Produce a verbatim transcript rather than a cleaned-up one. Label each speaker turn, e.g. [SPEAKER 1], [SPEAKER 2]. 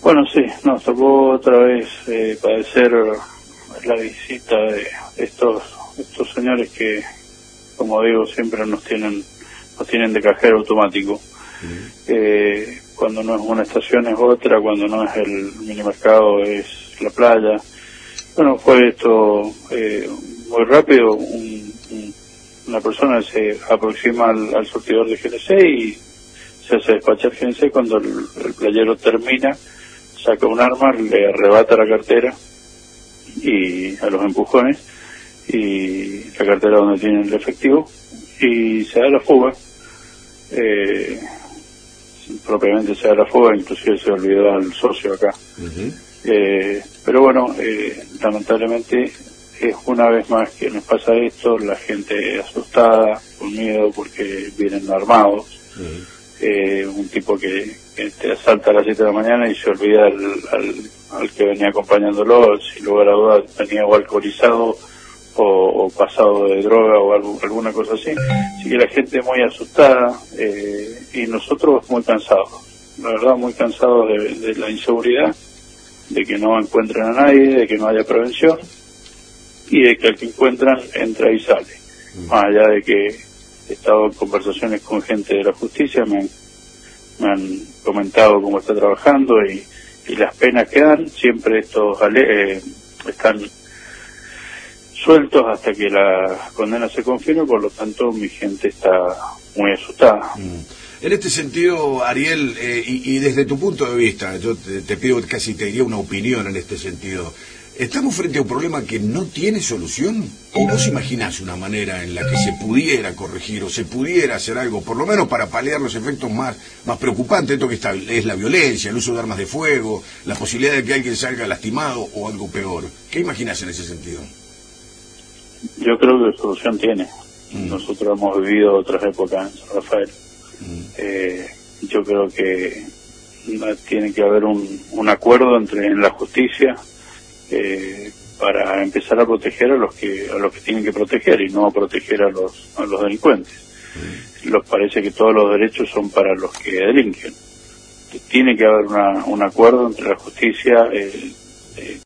[SPEAKER 1] Bueno, sí, nos tocó otra vez eh, padecer la visita de estos estos señores que, como digo, siempre nos tienen nos tienen de cajero automático. Uh-huh. eh, cuando no es una estación es otra, cuando no es el minimercado es la playa. Bueno, fue esto eh, muy rápido. Un, un, una persona se aproxima al, al surtidor de G N C y se hace despachar G N C. Cuando el, el playero termina, saca un arma, le arrebata la cartera y a los empujones y la cartera donde tiene el efectivo y se da la fuga. Eh, propiamente se da la fuga, inclusive se olvidó al socio acá. Uh-huh. eh, pero bueno, eh, lamentablemente es una vez más que nos pasa esto, la gente asustada, con miedo porque vienen armados. Uh-huh. eh, un tipo que, que te asalta a las siete de la mañana y se olvida al, al, al que venía acompañándolo, sin lugar a dudas venía o alcoholizado o, o pasado de droga o algo, alguna cosa así. Así que la gente muy asustada eh, y nosotros muy cansados, la verdad muy cansados de, de la inseguridad, de que no encuentren a nadie, de que no haya prevención y de que al que encuentran entra y sale. Mm. Más allá de que he estado en conversaciones con gente de la justicia, me han, me han comentado cómo está trabajando y, y las penas que dan, siempre estos eh, están sueltos hasta que la condena se confirme, por lo tanto mi gente está muy asustada.
[SPEAKER 2] Mm. En este sentido, Ariel, eh, y, y desde tu punto de vista, yo te, te pido casi te diría una opinión en este sentido, ¿estamos frente a un problema que no tiene solución? ¿O vos imaginás una manera en la que se pudiera corregir o se pudiera hacer algo, por lo menos para paliar los efectos más, más preocupantes? Esto que está, es la violencia, el uso de armas de fuego, la posibilidad de que alguien salga lastimado o algo peor. ¿Qué imaginás en ese sentido?
[SPEAKER 1] Yo creo que solución tiene. Mm. Nosotros hemos vivido otras épocas en San Rafael. Mm. Eh, yo creo que tiene que haber un, un acuerdo entre en la justicia eh, para empezar a proteger a los que a los que tienen que proteger y no a proteger a los a los delincuentes. Mm. Los parece que todos los derechos son para los que delinquen. Tiene que haber una, un acuerdo entre la justicia, eh, eh,